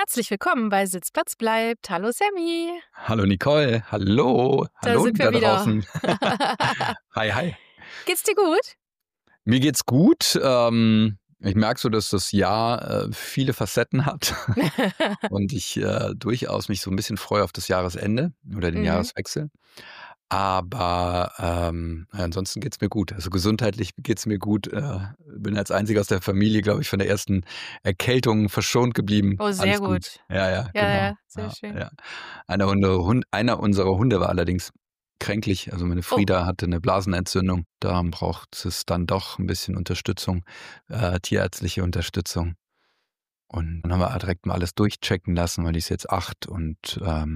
Herzlich willkommen bei Sitzplatz bleibt. Hallo Sammy. Hallo Nicole, hallo, Da hallo sind wir da wieder. draußen. Hi. Geht's dir gut? Mir geht's gut. Ich merke so, dass das Jahr viele Facetten hat und ich durchaus mich so ein bisschen freue auf das Jahresende oder den Jahreswechsel. Aber ansonsten geht's mir gut. Also gesundheitlich geht's mir gut. Bin als einziger aus der Familie, glaube ich, von der ersten Erkältung verschont geblieben. Oh, sehr Alles gut. Ja, genau. Ja, sehr Ja, schön. ja. Einer unserer Hunde war allerdings kränklich. Also meine Frieda hatte eine Blasenentzündung. Da braucht es dann doch ein bisschen Unterstützung, tierärztliche Unterstützung. Und dann haben wir direkt mal alles durchchecken lassen, weil die ist jetzt 8 und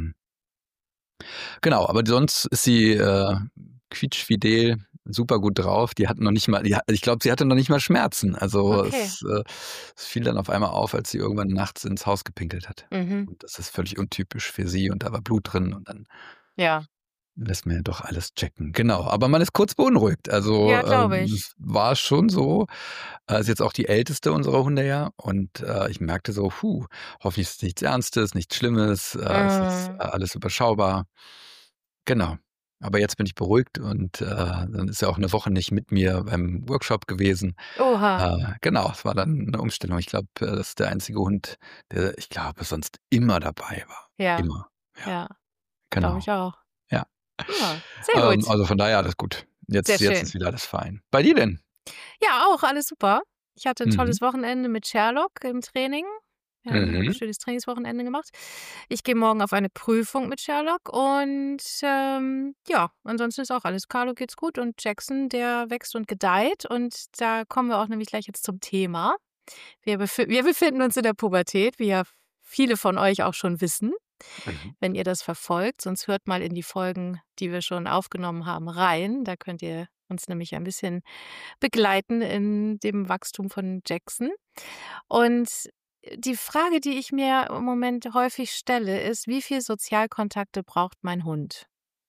genau, aber sonst ist sie quietschfidel, super gut drauf. Die hatten noch nicht mal, ich glaube, sie hatte noch nicht mal Schmerzen. Also Okay. es fiel dann auf einmal auf, als sie irgendwann nachts ins Haus gepinkelt hat. Und das ist völlig untypisch für sie und da war Blut drin und dann Ja, lässt man ja doch alles checken. Genau, aber man ist kurz beunruhigt. Also ja, glaube ich. es war schon so, ist jetzt auch die älteste unserer Hunde ja und ich merkte so, hoffentlich ist es nichts Ernstes, nichts Schlimmes, es ist alles überschaubar. Genau. Aber jetzt bin ich beruhigt und dann ist er auch eine Woche nicht mit mir beim Workshop gewesen. Oha. Genau, es war dann eine Umstellung. Ich glaube, das ist der einzige Hund, der, ich glaube, sonst immer dabei war. Ja, Immer. ja, glaube Genau. ich auch. Ja. Ja, sehr gut. Also von daher alles gut. Jetzt Sehr schön. ist wieder alles fein. Bei dir denn? Ja, auch alles super. Ich hatte ein tolles Wochenende mit Sherlock im Training. Wir haben ein schönes Trainingswochenende gemacht. Ich gehe morgen auf eine Prüfung mit Sherlock und ja, ansonsten ist auch alles. Carlo geht's gut und Jackson, der wächst und gedeiht und da kommen wir auch nämlich gleich jetzt zum Thema. Wir befinden uns in der Pubertät, wie ja viele von euch auch schon wissen, wenn ihr das verfolgt. Sonst hört mal in die Folgen, die wir schon aufgenommen haben, rein. Da könnt ihr uns nämlich ein bisschen begleiten in dem Wachstum von Jackson. Und die Frage, die ich mir im Moment häufig stelle, ist, wie viel Sozialkontakte braucht mein Hund?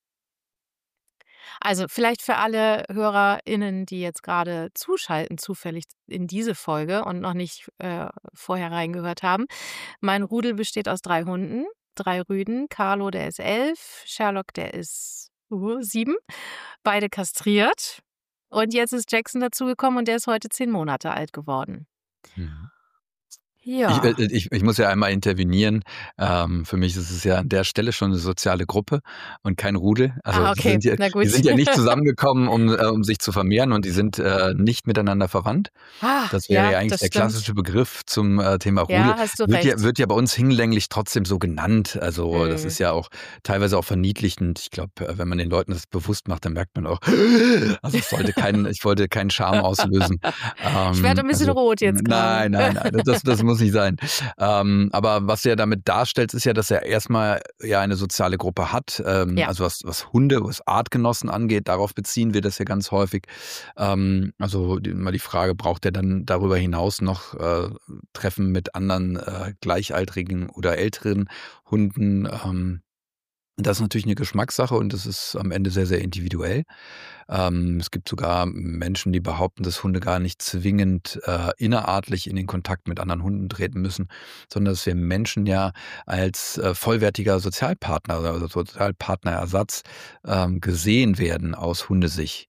Also vielleicht für alle HörerInnen, die jetzt gerade zuschalten, zufällig in diese Folge und noch nicht vorher reingehört haben. Mein Rudel besteht aus 3 Hunden, 3 Rüden. Carlo, der ist 11, Sherlock, der ist 7, beide kastriert. Und jetzt ist Jackson dazugekommen und der ist heute 10 Monate alt geworden. Ja. Ich muss ja einmal intervenieren. Für mich ist es ja an der Stelle schon eine soziale Gruppe und kein Rudel. Also Okay, na gut. die sind ja nicht zusammengekommen, um sich zu vermehren und die sind nicht miteinander verwandt. Das wäre ja eigentlich das der stimmt. klassische Begriff zum Thema Rudel. Ja, hast du recht. Wird ja bei uns hinlänglich trotzdem so genannt. Also das ist ja auch teilweise auch verniedlichend. Ich glaube, wenn man den Leuten das bewusst macht, dann merkt man auch, also ich wollte keinen Charme auslösen. Ich werde ein bisschen rot jetzt gerade. Nein, das muss nicht sein. Aber was er damit darstellt, ist ja, dass er erstmal ja eine soziale Gruppe hat. Also was Hunde, was Artgenossen angeht, darauf beziehen wir das ja ganz häufig. Also mal die Frage, braucht er dann darüber hinaus noch Treffen mit anderen gleichaltrigen oder älteren Hunden? Das ist natürlich eine Geschmackssache und das ist am Ende sehr, sehr individuell. Es gibt sogar Menschen, die behaupten, dass Hunde gar nicht zwingend innerartlich in den Kontakt mit anderen Hunden treten müssen, sondern dass wir Menschen ja als vollwertiger Sozialpartner oder Sozialpartnerersatz gesehen werden aus Hundesicht.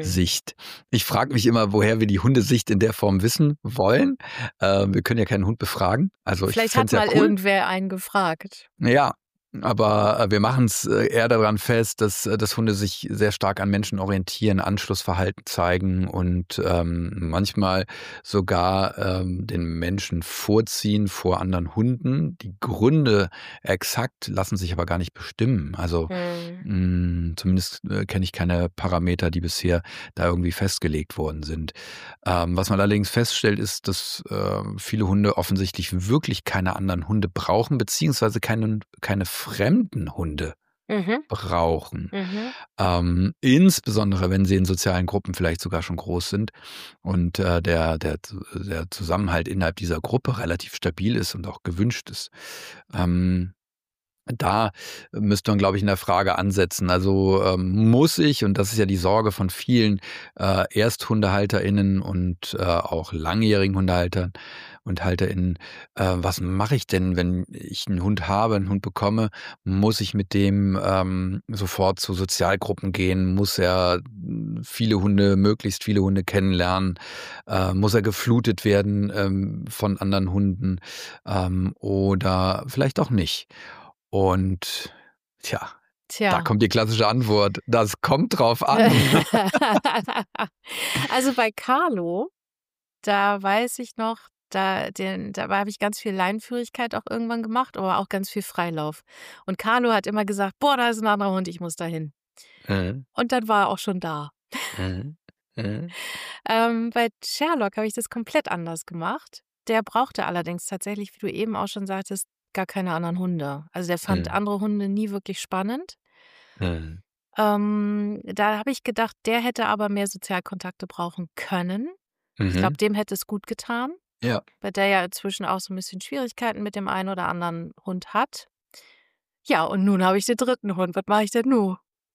Ich frage mich immer, woher wir die Hundesicht in der Form wissen wollen. Wir können ja keinen Hund befragen. Also Vielleicht ich hat fände es mal ja cool. irgendwer einen gefragt. Ja, aber wir machen es eher daran fest, dass Hunde sich sehr stark an Menschen orientieren, Anschlussverhalten zeigen und manchmal sogar den Menschen vorziehen vor anderen Hunden. Die Gründe exakt lassen sich aber gar nicht bestimmen. Also zumindest kenne ich keine Parameter, die bisher da irgendwie festgelegt worden sind. Was man allerdings feststellt, ist, dass viele Hunde offensichtlich wirklich keine anderen Hunde brauchen, beziehungsweise keine fremden Hunde brauchen. Insbesondere, wenn sie in sozialen Gruppen vielleicht sogar schon groß sind und der Zusammenhalt innerhalb dieser Gruppe relativ stabil ist und auch gewünscht ist. Da müsste man, glaube ich, in der Frage ansetzen. Also muss ich, und das ist ja die Sorge von vielen ErsthundehalterInnen und auch langjährigen Hundehaltern und halte in, was mache ich denn, wenn ich einen Hund habe, einen Hund bekomme, muss ich mit dem sofort zu Sozialgruppen gehen, muss er möglichst viele Hunde kennenlernen, muss er geflutet werden von anderen Hunden oder vielleicht auch nicht. Und tja, da kommt die klassische Antwort, das kommt drauf an. Also bei Carlo, da weiß ich noch, da habe ich ganz viel Leinenführigkeit auch irgendwann gemacht, aber auch ganz viel Freilauf. Und Carlo hat immer gesagt, boah, da ist ein anderer Hund, ich muss da hin. Und dann war er auch schon da. Bei Sherlock habe ich das komplett anders gemacht. Der brauchte allerdings tatsächlich, wie du eben auch schon sagtest, gar keine anderen Hunde. Also der fand andere Hunde nie wirklich spannend. Da habe ich gedacht, der hätte aber mehr Sozialkontakte brauchen können. Ich glaube, dem hätte es gut getan. Ja. Weil der ja inzwischen auch so ein bisschen Schwierigkeiten mit dem einen oder anderen Hund hat. Ja, und nun habe ich den dritten Hund. Was mache ich denn nun?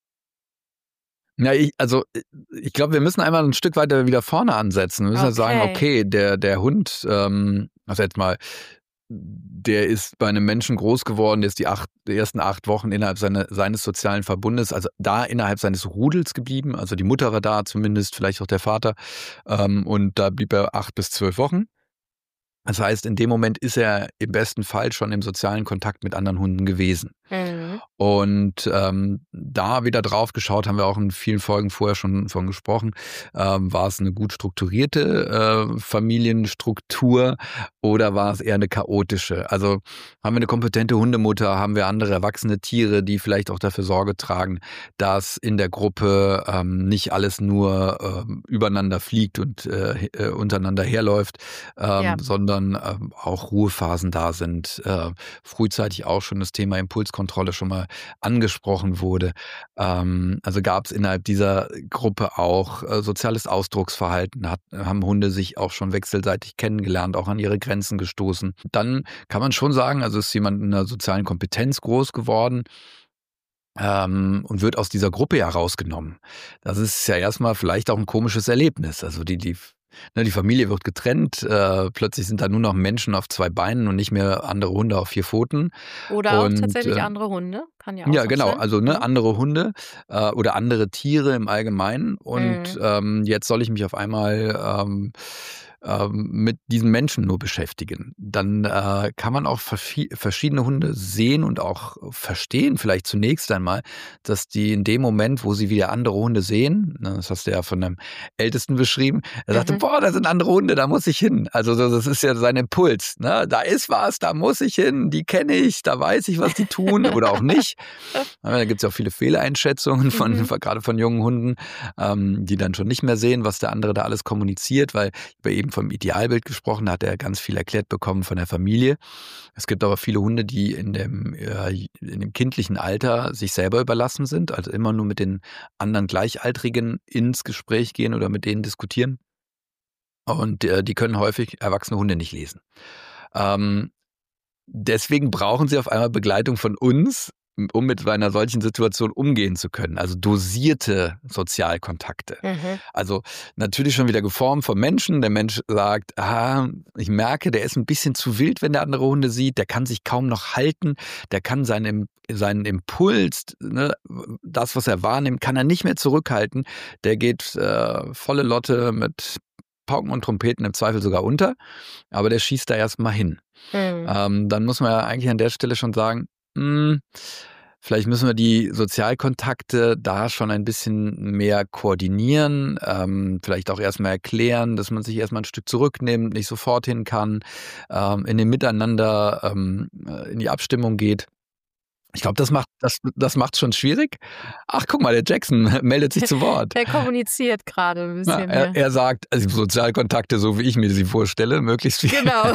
Ja, ich glaube, wir müssen einmal ein Stück weiter wieder vorne ansetzen. Wir müssen sagen, okay, der Hund, also jetzt mal, der ist bei einem Menschen groß geworden, der ist die ersten 8 Wochen innerhalb seines sozialen Verbundes, also da innerhalb seines Rudels geblieben. Also die Mutter war da zumindest, vielleicht auch der Vater. Und da blieb er 8 bis 12 Wochen. Das heißt, in dem Moment ist er im besten Fall schon im sozialen Kontakt mit anderen Hunden gewesen. Und da wieder drauf geschaut, haben wir auch in vielen Folgen vorher schon von gesprochen, war es eine gut strukturierte Familienstruktur oder war es eher eine chaotische? Also haben wir eine kompetente Hundemutter, haben wir andere erwachsene Tiere, die vielleicht auch dafür Sorge tragen, dass in der Gruppe nicht alles nur übereinander fliegt und untereinander herläuft, sondern auch Ruhephasen da sind. Frühzeitig auch schon das Thema Impulskontrolle schon mal angesprochen wurde. Also gab es innerhalb dieser Gruppe auch soziales Ausdrucksverhalten, haben Hunde sich auch schon wechselseitig kennengelernt, auch an ihre Grenzen gestoßen. Dann kann man schon sagen, also ist jemand in einer sozialen Kompetenz groß geworden, und wird aus dieser Gruppe ja rausgenommen. Das ist ja erstmal vielleicht auch ein komisches Erlebnis. Also die Familie wird getrennt, plötzlich sind da nur noch Menschen auf 2 Beinen und nicht mehr andere Hunde auf 4 Pfoten. Oder auch tatsächlich andere Hunde, kann ja auch Ja, genau, sein. also andere Hunde oder andere Tiere im Allgemeinen. Und jetzt soll ich mich auf einmal mit diesen Menschen nur beschäftigen. Dann kann man auch verschiedene Hunde sehen und auch verstehen, vielleicht zunächst einmal, dass die in dem Moment, wo sie wieder andere Hunde sehen, das hast du ja von einem Ältesten beschrieben, er sagte, boah, da sind andere Hunde, da muss ich hin. Also das ist ja sein Impuls. Ne? Da ist was, da muss ich hin, die kenne ich, da weiß ich, was die tun oder auch nicht. Da gibt es ja auch viele Fehleinschätzungen gerade von jungen Hunden, die dann schon nicht mehr sehen, was der andere da alles kommuniziert, weil wir eben vom Idealbild gesprochen, da hat er ganz viel erklärt bekommen von der Familie. Es gibt aber viele Hunde, die in dem kindlichen Alter sich selber überlassen sind, also immer nur mit den anderen Gleichaltrigen ins Gespräch gehen oder mit denen diskutieren. Und die können häufig erwachsene Hunde nicht lesen. Deswegen brauchen sie auf einmal Begleitung von uns, um mit einer solchen Situation umgehen zu können. Also dosierte Sozialkontakte. Also natürlich schon wieder geformt vom Menschen. Der Mensch sagt, ich merke, der ist ein bisschen zu wild, wenn der andere Hunde sieht. Der kann sich kaum noch halten. Der kann seinen Impuls, ne, das, was er wahrnimmt, kann er nicht mehr zurückhalten. Der geht volle Lotte mit Pauken und Trompeten im Zweifel sogar unter. Aber der schießt da erstmal hin. Dann muss man ja eigentlich an der Stelle schon sagen, vielleicht müssen wir die Sozialkontakte da schon ein bisschen mehr koordinieren, vielleicht auch erstmal erklären, dass man sich erstmal ein Stück zurücknimmt, nicht sofort hin kann, in dem Miteinander in die Abstimmung geht. Ich glaube, das macht's schon schwierig. Ach, guck mal, der Jackson meldet sich zu Wort. Der kommuniziert gerade ein bisschen. Er sagt, also Sozialkontakte, so wie ich mir sie vorstelle, möglichst viel. Genau.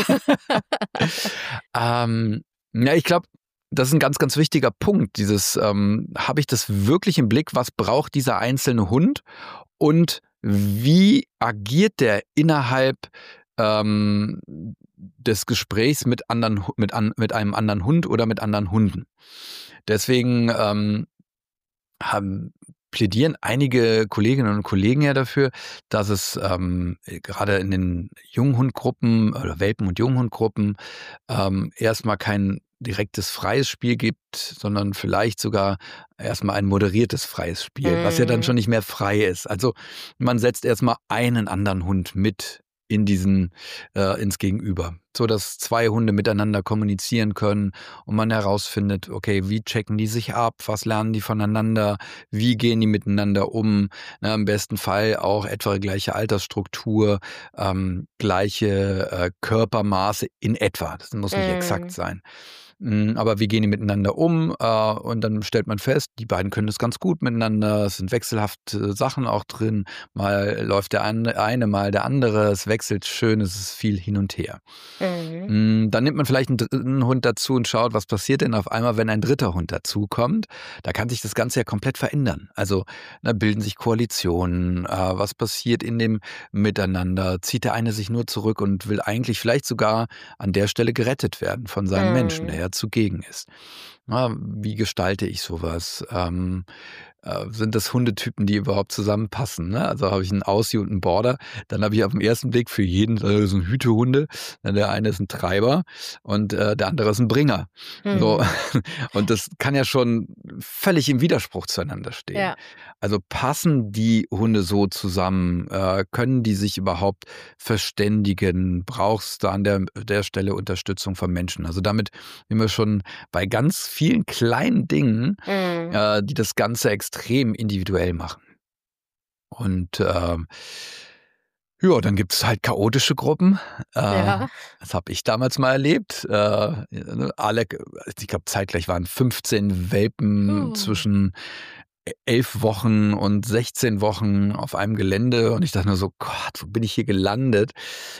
Ja, ich glaube, das ist ein ganz, ganz wichtiger Punkt. Dieses, habe ich das wirklich im Blick? Was braucht dieser einzelne Hund? Und wie agiert der innerhalb des Gesprächs mit einem anderen Hund oder mit anderen Hunden? Deswegen plädieren einige Kolleginnen und Kollegen ja dafür, dass es gerade in den Junghundgruppen oder Welpen- und Junghundgruppen erstmal kein direktes freies Spiel gibt, sondern vielleicht sogar erstmal ein moderiertes freies Spiel, was ja dann schon nicht mehr frei ist. Also man setzt erstmal einen anderen Hund mit ins Gegenüber, so dass 2 Hunde miteinander kommunizieren können und man herausfindet, okay, wie checken die sich ab, was lernen die voneinander, wie gehen die miteinander um, na, im besten Fall auch etwa gleiche Altersstruktur, gleiche Körpermaße in etwa, das muss nicht exakt sein. Aber wie gehen die miteinander um? Und dann stellt man fest, die beiden können das ganz gut miteinander. Es sind wechselhafte Sachen auch drin. Mal läuft der eine, mal der andere. Es wechselt schön, es ist viel hin und her. Dann nimmt man vielleicht einen dritten Hund dazu und schaut, was passiert denn auf einmal, wenn ein dritter Hund dazukommt. Da kann sich das Ganze ja komplett verändern. Also bilden sich Koalitionen. Was passiert in dem Miteinander? Zieht der eine sich nur zurück und will eigentlich vielleicht sogar an der Stelle gerettet werden von seinem Menschen, der ja zugegen ist. Na, wie gestalte ich sowas? Sind das Hundetypen, die überhaupt zusammenpassen? Ne? Also habe ich einen Aussie und einen Border, dann habe ich auf den ersten Blick für jeden so einen Hütehunde. Der eine ist ein Treiber und der andere ist ein Bringer. So. Und das kann ja schon völlig im Widerspruch zueinander stehen. Ja. Also passen die Hunde so zusammen? Können die sich überhaupt verständigen? Brauchst du an der Stelle Unterstützung von Menschen? Also damit sind wir schon bei ganz vielen kleinen Dingen, die das Ganze extrem individuell machen. Und ja, dann gibt es halt chaotische Gruppen. Ja. Das habe ich damals mal erlebt. Ich glaube, zeitgleich waren 15 Welpen zwischen 11 Wochen und 16 Wochen auf einem Gelände. Und ich dachte nur so, Gott, wo bin ich hier gelandet?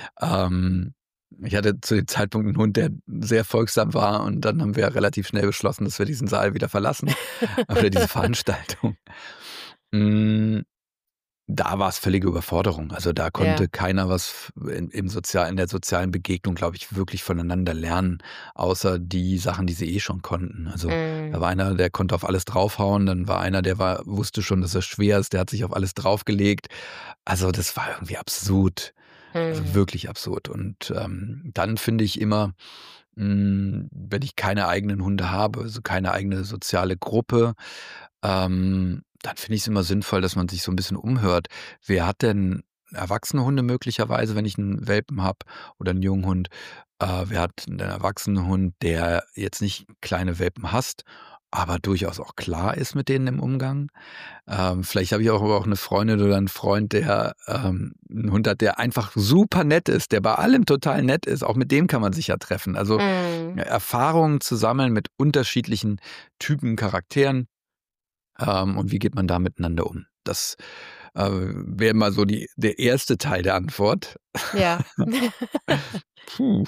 Ich hatte zu dem Zeitpunkt einen Hund, der sehr folgsam war. Und dann haben wir relativ schnell beschlossen, dass wir diesen Saal wieder verlassen. Oder diese Veranstaltung. Da war es völlige Überforderung. Also da konnte keiner was in der sozialen Begegnung, glaube ich, wirklich voneinander lernen, außer die Sachen, die sie schon konnten. Also da war einer, der konnte auf alles draufhauen, dann war einer, wusste schon, dass er schwer ist, der hat sich auf alles draufgelegt. Also das war irgendwie absurd. Also wirklich absurd. Und dann finde ich immer, wenn ich keine eigenen Hunde habe, also keine eigene soziale Gruppe, dann finde ich es immer sinnvoll, dass man sich so ein bisschen umhört. Wer hat denn erwachsene Hunde möglicherweise, wenn ich einen Welpen habe oder einen Junghund? Wer hat einen erwachsenen Hund, der jetzt nicht kleine Welpen hasst, aber durchaus auch klar ist mit denen im Umgang? Vielleicht habe ich auch eine Freundin oder einen Freund, der einen Hund hat, der einfach super nett ist, der bei allem total nett ist. Auch mit dem kann man sich ja treffen. Also Erfahrungen zu sammeln mit unterschiedlichen Typen, Charakteren. Und wie geht man da miteinander um? Das wäre mal so der erste Teil der Antwort. Ja. Puh.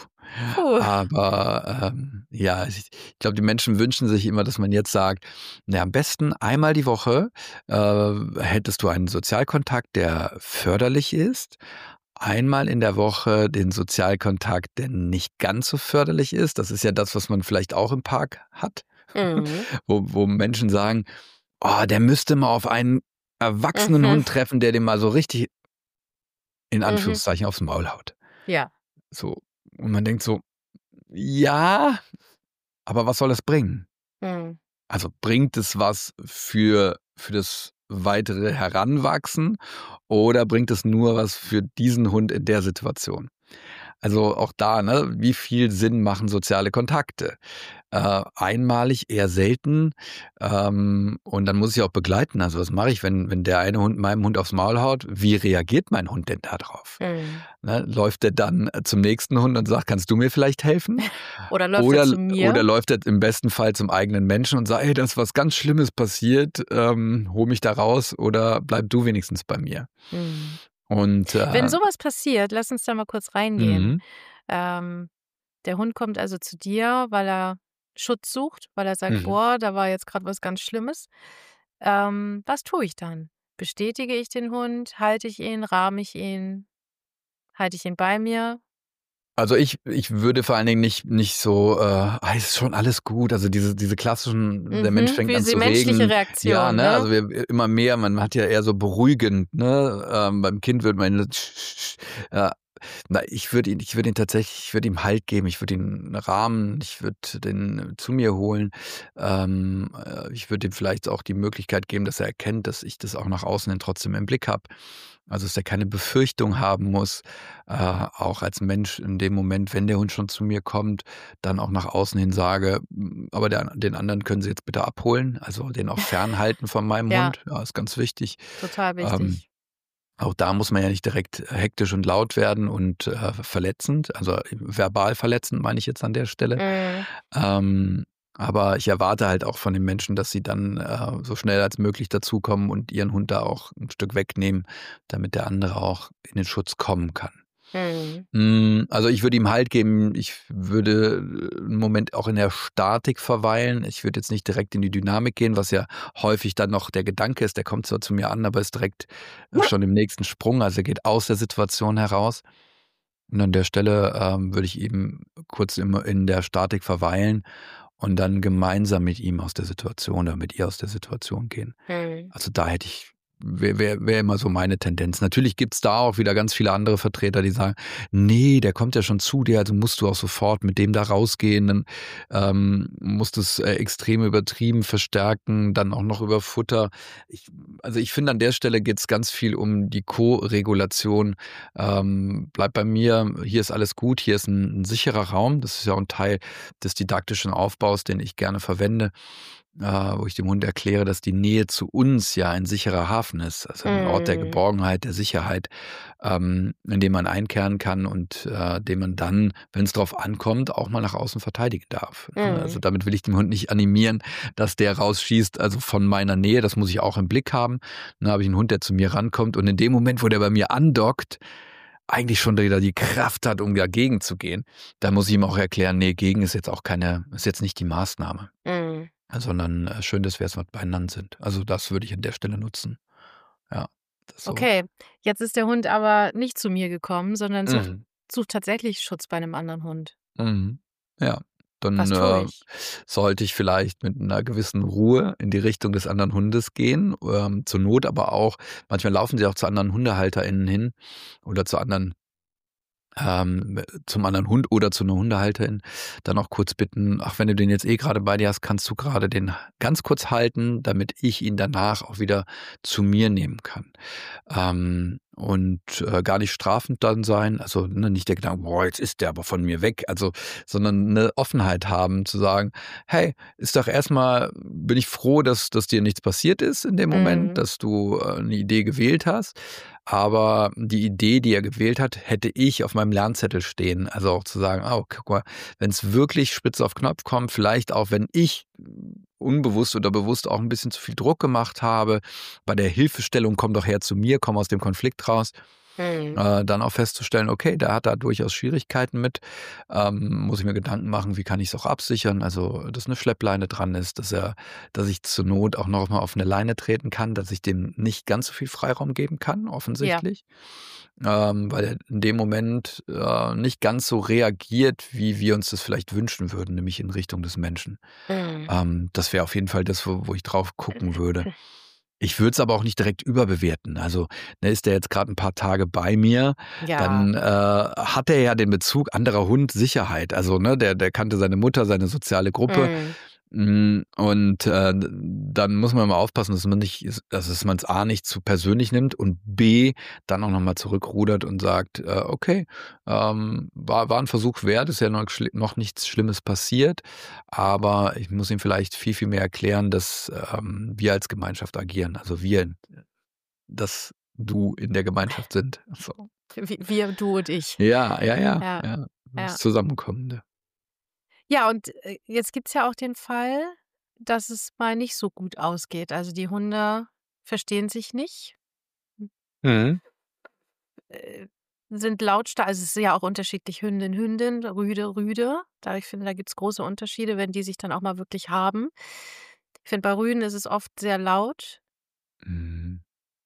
Aber ja, ich glaube, die Menschen wünschen sich immer, dass man jetzt sagt, na, am besten einmal die Woche hättest du einen Sozialkontakt, der förderlich ist. Einmal in der Woche den Sozialkontakt, der nicht ganz so förderlich ist. Das ist ja das, was man vielleicht auch im Park hat, wo Menschen sagen, oh, der müsste mal auf einen erwachsenen Hund treffen, der dem mal so richtig in Anführungszeichen aufs Maul haut. Ja. So. Und man denkt so, ja, aber was soll das bringen? Also bringt es was für das weitere Heranwachsen oder bringt es nur was für diesen Hund in der Situation? Also auch da, ne, wie viel Sinn machen soziale Kontakte? Einmalig, eher selten. Und dann muss ich auch begleiten. Also was mache ich, wenn der eine Hund meinem Hund aufs Maul haut? Wie reagiert mein Hund denn da drauf? Ne, läuft der dann zum nächsten Hund und sagt, kannst du mir vielleicht helfen? Oder läuft er zu mir? Oder läuft er im besten Fall zum eigenen Menschen und sagt, hey, da ist was ganz Schlimmes passiert, hol mich da raus oder bleib du wenigstens bei mir. Und wenn sowas passiert, lass uns da mal kurz reingehen. Der Hund kommt also zu dir, weil er Schutz sucht, weil er sagt, boah, da war jetzt gerade was ganz Schlimmes. Was tue ich dann? Bestätige ich den Hund? Halte ich ihn? Rahme ich ihn? Halte ich ihn bei mir? Also ich würde vor allen Dingen nicht so, ist schon alles gut. Also diese klassischen, der Mensch fängt Wie an die zu menschliche reden. Ja, Reaktion, ne? ne? Also immer mehr, man hat ja eher so beruhigend, ne? Beim Kind würde man ja, ich würde ihn tatsächlich, ich würde ihm Halt geben, ich würde ihn einen Rahmen, ich würde den zu mir holen. Ich würde ihm vielleicht auch die Möglichkeit geben, dass er erkennt, dass ich das auch nach außen hin trotzdem im Blick habe. Also, dass er keine Befürchtung haben muss, auch als Mensch in dem Moment, wenn der Hund schon zu mir kommt, dann auch nach außen hin sage: Aber den anderen können Sie jetzt bitte abholen.“ Also, den auch fernhalten von meinem Ja, Hund, ja, ist ganz wichtig. total Ähm, wichtig. auch da muss man ja nicht direkt hektisch und laut werden und, verletzend, also verbal verletzend meine ich jetzt an der Stelle. Mhm. Ähm, aber ich erwarte halt auch von den Menschen, dass sie dann, so schnell als möglich dazukommen und ihren Hund da auch ein Stück wegnehmen, damit der andere auch in den Schutz kommen kann. Mhm. Also, ich würde ihm Halt geben. Ich würde 'n Moment auch in der Statik verweilen. Ich würde jetzt nicht direkt in die Dynamik gehen, was ja häufig dann noch der Gedanke ist. Der kommt zwar zu mir an, aber ist direkt, schon im nächsten Sprung. Also, er geht aus der Situation heraus. Und an der Stelle, würde ich eben kurz in der Statik verweilen und dann gemeinsam mit ihm aus der Situation oder mit ihr aus der Situation gehen. Mhm. Also, da hätte ich wäre immer so meine Tendenz. Natürlich gibt's da auch wieder ganz viele andere Vertreter, die sagen: „Ne, der kommt ja schon zu dir, also musst du auch sofort mit dem da rausgehen, dann, musst du's, extrem übertrieben verstärken, dann auch noch über Futter.“ ich finde, an der Stelle geht's ganz viel um die Ko-Regulation. Bleib bei mir, hier ist alles gut, hier ist ein sicherer Raum. Das ist ja auch 'n Teil des didaktischen Aufbaus, den ich gerne verwende, wo ich dem Hund erkläre, dass die Nähe zu uns ja ein sicherer Hafen ist, also ein Ort der Mhm. Geborgenheit, der Sicherheit, in dem man einkehren kann und, den man dann, wenn es drauf ankommt, auch mal nach außen verteidigen darf. Also, Mhm. damit will ich den Hund nicht animieren, dass der rausschießt, also von meiner Nähe, das muss ich auch im Blick haben. Dann habe ich einen Hund, der zu mir rankommt und in dem Moment, wo der bei mir andockt, eigentlich schon wieder die Kraft hat, um dagegen zu gehen, da muss ich ihm auch erklären: „Ne, gegen ist jetzt nicht die Maßnahme.“ Mhm. Sondern, schön, dass wir erst mal beieinander sind. Also, das würde ich an der Stelle nutzen. Ja, das so. Okay, jetzt ist der Hund aber nicht zu mir gekommen, sondern Mhm. sucht tatsächlich Schutz bei einem anderen Hund. Mhm. Ja, dann, Was tue ich? sollte ich vielleicht mit einer gewissen Ruhe in die Richtung des anderen Hundes gehen, zur Not aber auch manchmal laufen sie auch zu anderen HundehalterInnen hin oder zu anderen zum anderen Hund oder zu einer Hundehalterin, dann auch kurz bitten: „Ach, wenn du den jetzt eh gerade bei dir hast, kannst du gerade den ganz kurz halten, damit ich ihn danach auch wieder zu mir nehmen kann.“ gar nicht strafend dann sein, also, ne, nicht der Gedanke: „Boah, jetzt ist der aber von mir weg“, also, sondern eine Offenheit haben zu sagen: „Hey, ist doch erstmal bin ich froh, dass dir nichts passiert ist in dem Moment, Mhm. dass du, 'ne Idee gewählt hast. Aber die Idee, die er gewählt hat, hätte ich auf meinem Lernzettel stehen. Also auch zu sagen: „Oh, guck mal, wenn es wirklich spitz auf Knopf kommt, vielleicht auch, wenn ich unbewusst oder bewusst auch ein bisschen zu viel Druck gemacht habe, bei der Hilfestellung: ‚Komm doch her zu mir, komm aus dem Konflikt raus.‘“ Mhm. Dann auch festzustellen: Okay, der hat da durchaus Schwierigkeiten mit. Muss ich mir Gedanken machen, wie kann ich es auch absichern? Also, dass eine Schleppleine dran ist, dass ich zur Not auch noch mal auf eine Leine treten kann, dass ich dem nicht ganz so viel Freiraum geben kann, Ja. offensichtlich, weil er in dem Moment, nicht ganz so reagiert, wie wir uns das vielleicht wünschen würden, nämlich in Richtung des Menschen. Mhm. Das wäre auf jeden Fall das, wo ich drauf gucken würde. Ich würde es aber auch nicht direkt überbewerten. Also, ne, ist der jetzt gerade ein paar Tage bei mir, Ja. dann, hat er ja den Bezug anderer Hund Sicherheit. Also, ne, der kannte seine Mutter, seine soziale Gruppe. Mhm. Dann muss man mal aufpassen, dass man's A nicht zu persönlich nimmt und B dann auch noch mal zurückrudert und sagt: Okay, war 'n Versuch wert, ist ja noch nichts Schlimmes passiert, aber ich muss ihm vielleicht viel, viel mehr erklären, dass, wir als Gemeinschaft agieren. Also wir, dass Du in der Gemeinschaft sind. So. Wir, du und ich. Ja, ja, ja, Ja, ja, das ja. Zusammenkommende. Ja, und, jetzt gibt's ja auch den Fall, dass es mal nicht so gut ausgeht. Also, die Hunde verstehen sich nicht, Mhm. äh, sind lautstark, also, es ist ja auch unterschiedlich Hündin, Hündin, Rüde, Rüde. Da ich finde, da gibt's große Unterschiede, wenn die sich dann auch mal wirklich haben. Ich finde, bei Rüden ist es oft sehr laut. Mhm.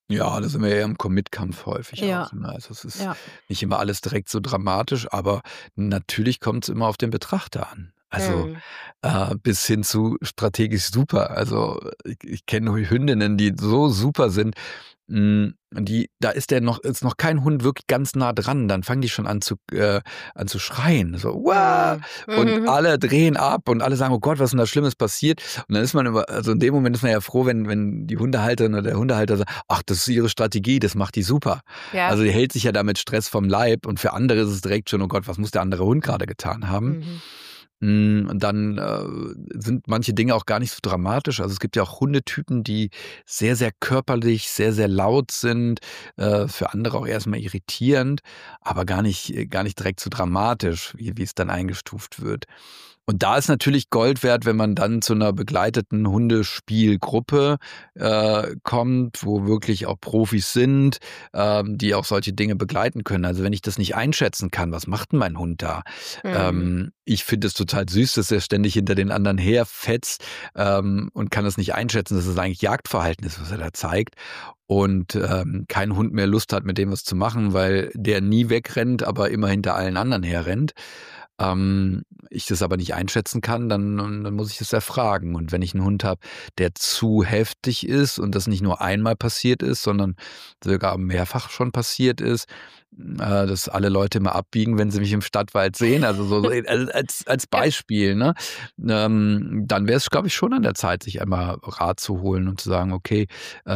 Ja, da sind wir eher im Commit-Kampf häufig Ja, auch, ne? Also, es ist ja. nicht immer alles direkt so dramatisch, aber natürlich kommt es immer auf den Betrachter an. Also, Mhm. bis hin zu strategisch super. Also, ich kenne Hündinnen, die so super sind, da ist noch kein Hund wirklich ganz nah dran, dann fangen die schon an zu schreien, so: „Wa!" Mhm. Und Mhm. alle drehen ab und alle sagen: „Oh Gott, was ist denn da Schlimmes passiert?" Und dann ist man also in dem Moment ist man ja froh, wenn die Hundehalterin oder der Hundehalter sagt: „Ach, das ist ihre Strategie, das macht die super." Ja. Also, die hält sich ja damit Stress vom Leib und für andere ist es direkt schon: „Oh Gott, was muss der andere Hund gerade getan haben?" Mhm. Und dann, sind manche Dinge auch gar nicht so dramatisch. Also, es gibt ja auch Hundetypen, die sehr, sehr körperlich, sehr, sehr laut sind, für andere auch erstmal irritierend, aber gar nicht direkt so dramatisch, wie es dann eingestuft wird. Und da ist natürlich Gold wert, wenn man dann zu einer begleiteten Hundespielgruppe, kommt, wo wirklich auch Profis sind, die auch solche Dinge begleiten können. Also, wenn ich das nicht einschätzen kann, was macht 'n mein Hund da? Mhm. Ich finde es total süß, dass er ständig hinter den anderen herfetzt, und kann das nicht einschätzen, dass es eigentlich Jagdverhalten ist, was er da zeigt. Und, kein Hund mehr Lust hat, mit dem was zu machen, weil der nie wegrennt, aber immer hinter allen anderen herrennt. Ich das aber nicht einschätzen kann, dann muss ich das erfragen. Und wenn ich einen Hund habe, der zu heftig ist und das nicht nur einmal passiert ist, sondern sogar mehrfach schon passiert ist, dass alle Leute immer abbiegen, wenn sie mich im Stadtwald sehen, also so als Ja. Beispiel, ne? Dann wäre es, glaube ich, schon an der Zeit, sich einmal Rat zu holen und zu sagen: „Okay,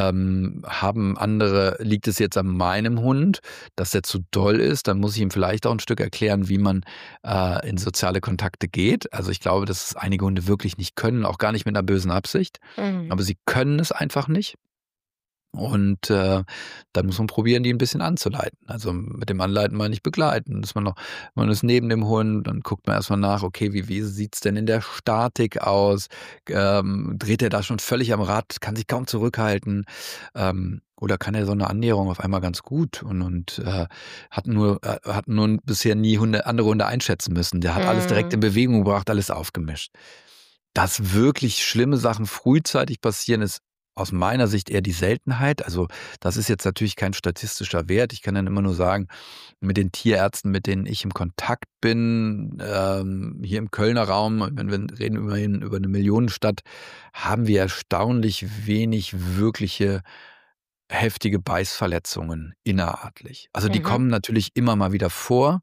liegt es jetzt an meinem Hund, dass der zu doll ist?" Dann muss ich ihm vielleicht auch ein Stück erklären, wie man, in soziale Kontakte geht. Also, ich glaube, dass es einige Hunde wirklich nicht können, auch gar nicht mit einer bösen Absicht, Mhm. aber sie können es einfach nicht. Und, dann muss man probieren, die ein bisschen anzuleiten. Also, mit dem Anleiten meine ich begleiten, dass man ist neben dem Hund, dann guckt man erst mal nach, okay, wie sieht's denn in der Statik aus? Dreht er da schon völlig am Rad, kann sich kaum zurückhalten, oder kann er so eine Annäherung auf einmal ganz gut und hat nur bisher nie andere Hunde einschätzen müssen. Der hat alles direkt in Mhm. Bewegung gebracht, alles aufgemischt. Dass wirklich schlimme Sachen frühzeitig passieren, ist aus meiner Sicht eher die Seltenheit. Also, das ist jetzt natürlich kein statistischer Wert. Ich kann dann immer nur sagen, mit den Tierärzten, mit denen ich im Kontakt bin, hier im Kölner Raum, wenn wir reden immerhin über eine Millionenstadt, haben wir erstaunlich wenig wirkliche heftige Beißverletzungen innerartlich. Also, die Mhm. kommen natürlich immer mal wieder vor,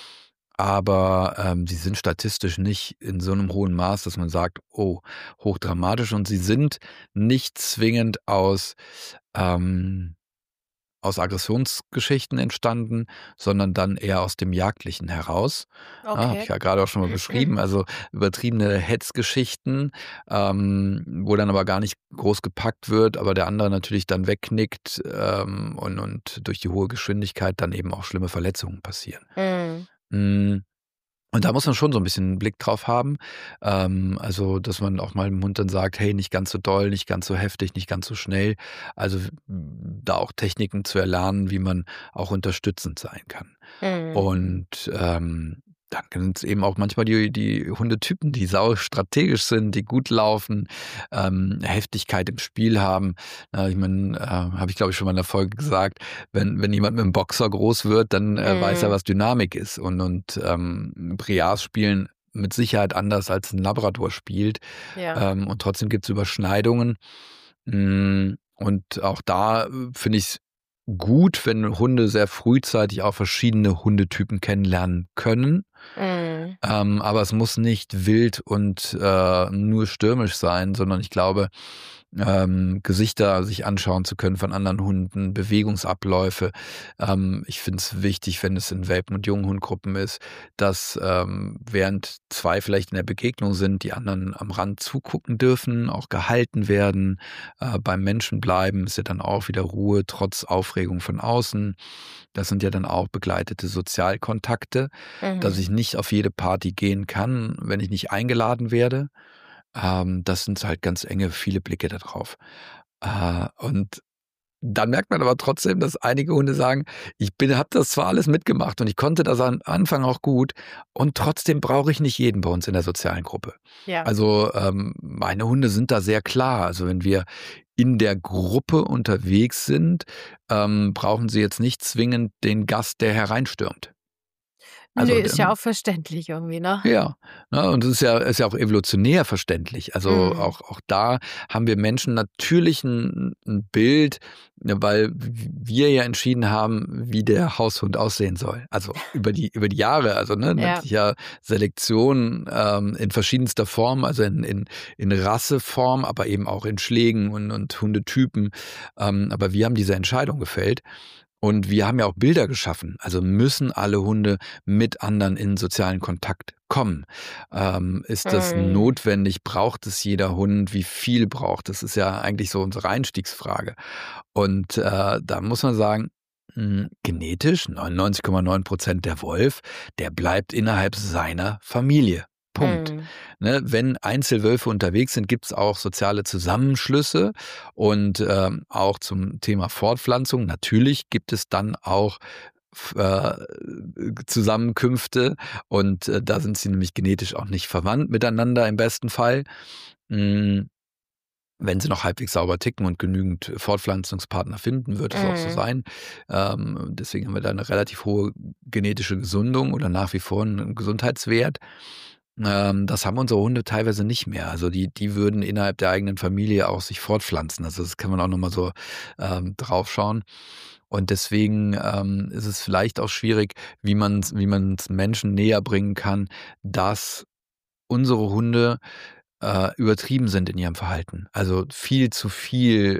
aber, sie sind statistisch nicht in so einem hohen Maß, dass man sagt: „Oh, hochdramatisch." Und sie sind nicht zwingend ähm aus Aggressionsgeschichten entstanden, sondern dann eher aus dem Jagdlichen heraus. Habe ich Okay. ja grade auch schon mal beschrieben, also übertriebene Hetzgeschichten, wo dann aber gar nicht groß gepackt wird, aber der andere natürlich dann wegknickt, und durch die hohe Geschwindigkeit dann eben auch schlimme Verletzungen passieren. Mhm. Hm. Und da muss man schon so 'n bisschen 'n Blick drauf haben. Also, dass man auch mal dem Hund dann sagt: „Hey, nicht ganz so doll, nicht ganz so heftig, nicht ganz so schnell." Also, da auch Techniken zu erlernen, wie man auch unterstützend sein kann. Mhm. Und, dann sind's eben auch manchmal die Hundetypen, die saustrategisch sind, die gut laufen, Heftigkeit im Spiel haben. Ich meine, habe ich, glaube ich, schon mal in der Folge gesagt, wenn jemand mit 'm Boxer groß wird, dann, weiß er, Mhm. was Dynamik ist. Briars spielen mit Sicherheit anders, als 'n Labrador spielt. Ja. Und trotzdem gibt's Überschneidungen. Und auch da, finde ich's gut, wenn Hunde sehr frühzeitig auch verschiedene Hundetypen kennenlernen können. Mhm. Aber es muss nicht wild und, nur stürmisch sein, sondern ich glaube, Gesichter sich anschauen zu können von anderen Hunden, Bewegungsabläufe. Ich finde es wichtig, wenn es in Welpen und Junghundgruppen ist, dass, während 2 vielleicht in der Begegnung sind, die anderen am Rand zugucken dürfen, auch gehalten werden, beim Menschen bleiben, ist ja dann auch wieder Ruhe trotz Aufregung von außen. Das sind ja dann auch begleitete Sozialkontakte, dass Mhm. ich nicht auf jede Party gehen kann, wenn ich nicht eingeladen werde. Das sind halt ganz enge, viele Blicke da drauf. Und Dann merkt man aber trotzdem, dass einige Hunde sagen, habe das zwar alles mitgemacht und ich konnte das am Anfang auch gut und trotzdem brauche ich nicht jeden bei uns in der sozialen Gruppe. Ja. Also meine Hunde sind da sehr klar. Also wenn wir in der Gruppe unterwegs sind, brauchen sie jetzt nicht zwingend den Gast, der hereinstürmt. Also, nö, ist ja auch verständlich irgendwie, ne? Ja, ne, und es ist ja auch evolutionär verständlich. Also auch da haben wir Menschen natürlich ein Bild, ne, weil wir ja entschieden haben, wie der Haushund aussehen soll. Also über die Jahre, also nennt sich ja Selektion in verschiedenster Form, also in Rasseform, aber eben auch in Schlägen und Hundetypen. Aber wir haben diese Entscheidung gefällt. Und wir haben ja auch Bilder geschaffen. Also müssen alle Hunde mit anderen in sozialen Kontakt kommen? Ist das notwendig? Braucht es jeder Hund? Wie viel braucht es? Das ist ja eigentlich so unsere Einstiegsfrage. Und da muss man sagen, genetisch 99,9% der Wolf, der bleibt innerhalb seiner Familie. Punkt. Ne, wenn Einzelwölfe unterwegs sind, gibt es auch soziale Zusammenschlüsse und auch zum Thema Fortpflanzung. Natürlich gibt es dann auch Zusammenkünfte und da sind sie nämlich genetisch auch nicht verwandt miteinander im besten Fall. Wenn sie noch halbwegs sauber ticken und genügend Fortpflanzungspartner finden, wird es auch so sein. Deswegen haben wir da eine relativ hohe genetische Gesundung oder nach wie vor einen Gesundheitswert. Das haben unsere Hunde teilweise nicht mehr. Also die würden innerhalb der eigenen Familie auch sich fortpflanzen. Also das kann man auch nochmal so draufschauen. Und deswegen ist es vielleicht auch schwierig, wie man es Menschen näher bringen kann, dass unsere Hunde übertrieben sind in ihrem Verhalten. Also viel zu viel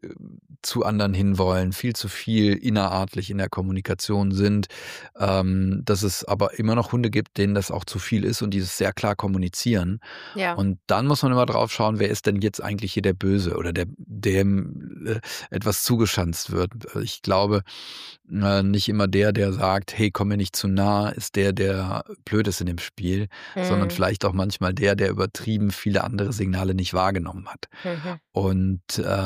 zu anderen hinwollen, viel zu viel innerartlich in der Kommunikation sind, dass es aber immer noch Hunde gibt, denen das auch zu viel ist und die es sehr klar kommunizieren. Ja. Und dann muss man immer drauf schauen, wer ist denn jetzt eigentlich hier der Böse oder dem etwas zugeschanzt wird. Ich glaube, nicht immer der sagt, hey, komm mir nicht zu nah, ist der blöd ist in dem Spiel, sondern vielleicht auch manchmal der übertrieben viele andere Signale nicht wahrgenommen hat. Und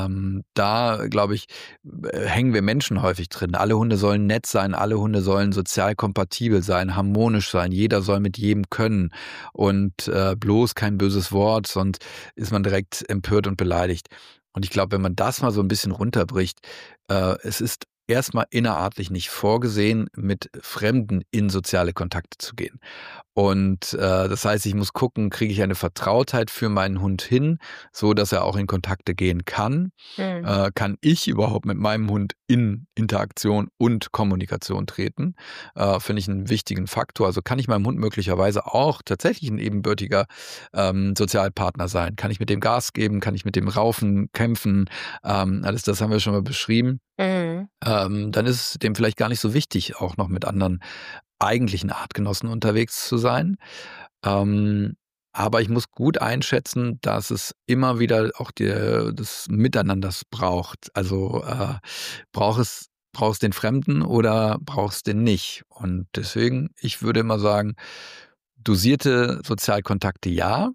da, glaube ich, hängen wir Menschen häufig drin. Alle Hunde sollen nett sein, alle Hunde sollen sozial kompatibel sein, harmonisch sein, jeder soll mit jedem können und bloß kein böses Wort, sonst ist man direkt empört und beleidigt. Und ich glaube, wenn man das mal so ein bisschen runterbricht, es ist erstmal innerartlich nicht vorgesehen, mit Fremden in soziale Kontakte zu gehen. Und das heißt, ich muss gucken, kriege ich eine Vertrautheit für meinen Hund hin, so dass er auch in Kontakte gehen kann. Kann ich überhaupt mit meinem Hund in Interaktion und Kommunikation treten? Finde ich einen wichtigen Faktor. Also kann ich meinem Hund möglicherweise auch tatsächlich ein ebenbürtiger Sozialpartner sein? Kann ich mit dem Gas geben? Kann ich mit dem raufen, kämpfen? Alles das haben wir schon mal beschrieben. Dann ist es dem vielleicht gar nicht so wichtig, auch noch mit anderen eigentlichen Artgenossen unterwegs zu sein. Aber ich muss gut einschätzen, dass es immer wieder auch des Miteinanders braucht. Also brauchst den Fremden oder brauchst den nicht? Und deswegen, ich würde immer sagen, dosierte Sozialkontakte ja.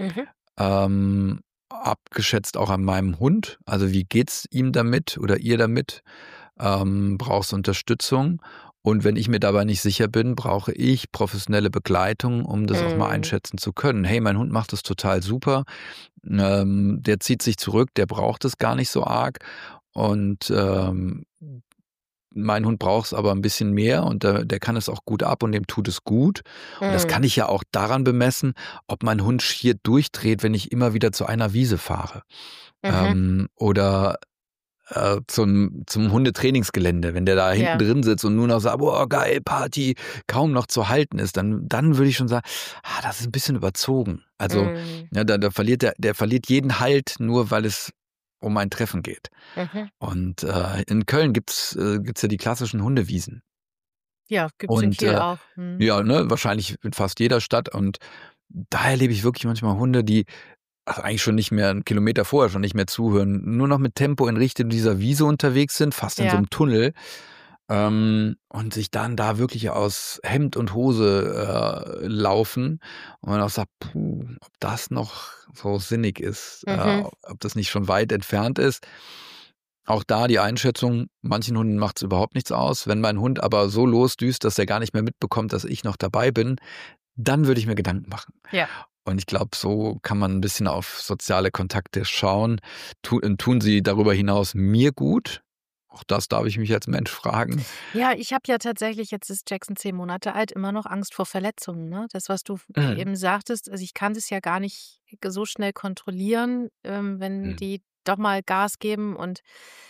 Abgeschätzt auch an meinem Hund. Also wie geht's ihm damit oder ihr damit? Brauchst Unterstützung? Und wenn ich mir dabei nicht sicher bin, brauche ich professionelle Begleitung, um das auch mal einschätzen zu können. Hey, mein Hund macht das total super. Der zieht sich zurück, der braucht es gar nicht so arg. Und mein Hund braucht es aber ein bisschen mehr und der kann es auch gut ab und dem tut es gut. Und das kann ich ja auch daran bemessen, ob mein Hund schier durchdreht, wenn ich immer wieder zu einer Wiese fahre. Oder zum Hundetrainingsgelände, wenn der da hinten drin sitzt und nur noch sagt, boah, geil, Party, kaum noch zu halten ist, dann würde ich schon sagen, das ist ein bisschen überzogen. Also ja, da verliert der verliert jeden Halt, nur weil es um ein Treffen geht. Und in Köln gibt's ja die klassischen Hundewiesen. Ja, gibt's in Kiel auch. Ja, ne, wahrscheinlich in fast jeder Stadt. Und da erlebe ich wirklich manchmal Hunde, die eigentlich schon nicht mehr, einen Kilometer vorher schon nicht mehr zuhören, nur noch mit Tempo in Richtung dieser Wiese unterwegs sind, fast in so einem Tunnel. Und sich dann da wirklich aus Hemd und Hose laufen. Und man auch sagt, ob das noch so sinnig ist, ob das nicht schon weit entfernt ist. auch da die Einschätzung, manchen Hunden macht es überhaupt nichts aus. Wenn mein Hund aber so losdüst, dass er gar nicht mehr mitbekommt, dass ich noch dabei bin, dann würde ich mir Gedanken machen. Ja. Und ich glaube, so kann man ein bisschen auf soziale Kontakte schauen. Tun sie darüber hinaus mir gut? Auch das darf ich mich als Mensch fragen. Ja, ich habe ja tatsächlich, jetzt ist Jackson 10 Monate alt, immer noch Angst vor Verletzungen. Ne? Das, was du eben sagtest, also ich kann das ja gar nicht so schnell kontrollieren, wenn die doch mal Gas geben und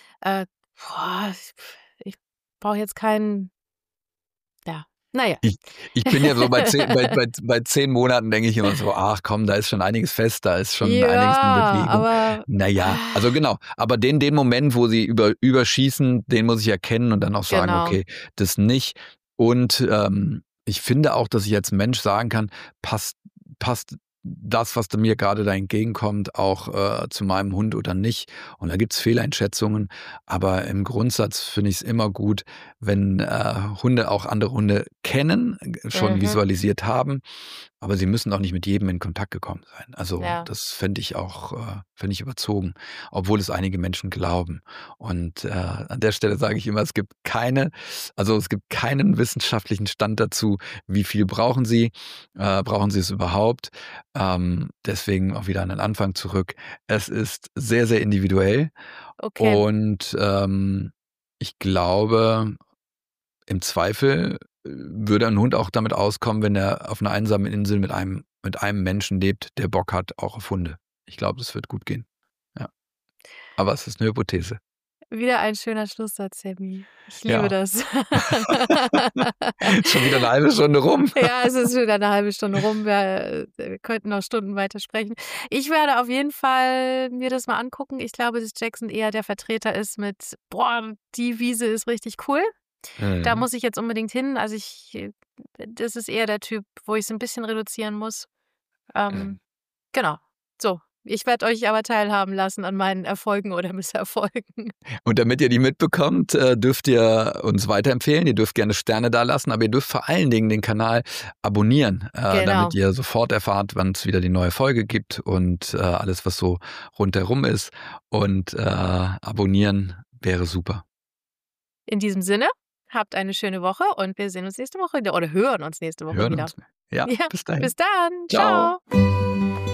ich brauche jetzt keinen, ja, naja. Ich bin ja so bei 10 Monaten denke ich immer so, ach komm, da ist schon einiges fest, da ist schon einiges in Bewegung. Aber naja, also genau. Aber den Moment, wo sie überschießen, den muss ich erkennen und dann auch sagen, genau. okay, das nicht. Und ich finde auch, dass ich als Mensch sagen kann, passt das, was mir gerade da entgegenkommt, auch zu meinem Hund oder nicht. Und da gibt es Fehleinschätzungen. Aber im Grundsatz finde ich es immer gut, wenn Hunde auch andere Hunde kennen, schon visualisiert haben. Aber sie müssen auch nicht mit jedem in Kontakt gekommen sein. Also das fände ich auch überzogen, obwohl es einige Menschen glauben. Und an der Stelle sage ich immer, es gibt keinen wissenschaftlichen Stand dazu, wie viel brauchen sie es überhaupt. Deswegen auch wieder an den Anfang zurück. Es ist sehr, sehr individuell. Okay. Und ich glaube, im Zweifel würde ein Hund auch damit auskommen, wenn er auf einer einsamen Insel mit einem Menschen lebt, der Bock hat, auch auf Hunde. Ich glaube, das wird gut gehen. Ja. Aber es ist eine Hypothese. Wieder ein schöner Schlusssatz, Sammy. Ich liebe das. Schon wieder eine halbe Stunde rum. Ja, es ist wieder eine halbe Stunde rum. Wir könnten noch Stunden weiter sprechen. Ich werde auf jeden Fall mir das mal angucken. Ich glaube, dass Jackson eher der Vertreter ist mit, die Wiese ist richtig cool. Da muss ich jetzt unbedingt hin. Also das ist eher der Typ, wo ich es ein bisschen reduzieren muss. Genau. So. Ich werde euch aber teilhaben lassen an meinen Erfolgen oder Misserfolgen. Und damit ihr die mitbekommt, dürft ihr uns weiterempfehlen. Ihr dürft gerne Sterne da lassen, aber ihr dürft vor allen Dingen den Kanal abonnieren, damit ihr sofort erfahrt, wann es wieder die neue Folge gibt und alles, was so rundherum ist. Und abonnieren wäre super. In diesem Sinne, habt eine schöne Woche und wir sehen uns nächste Woche wieder oder hören uns nächste Woche wieder. Ja, bis dahin. Bis dann. Ciao.